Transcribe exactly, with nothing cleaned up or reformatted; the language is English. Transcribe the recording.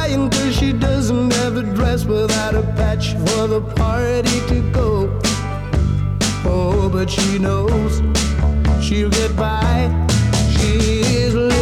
crying cause she doesn't have a dress without a patch for the party to go. Oh, but she knows she'll get by. She is